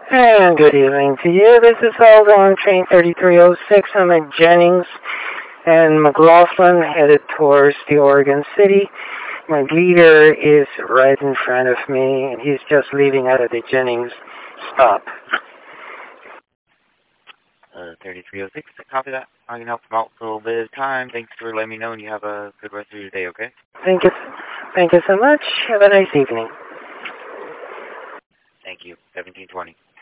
And good evening to you. This is Aldo on train 3306. I'm at Jennings and McLaughlin headed towards the Oregon City. My leader is right in front of me and he's just leaving out of the Jennings stop. 3306, copy that. I can help them out for a little bit of time. Thanks for letting me know and you have a good rest of your day, okay? Thank you. Thank you so much. Have a nice evening. Thank you. 1720.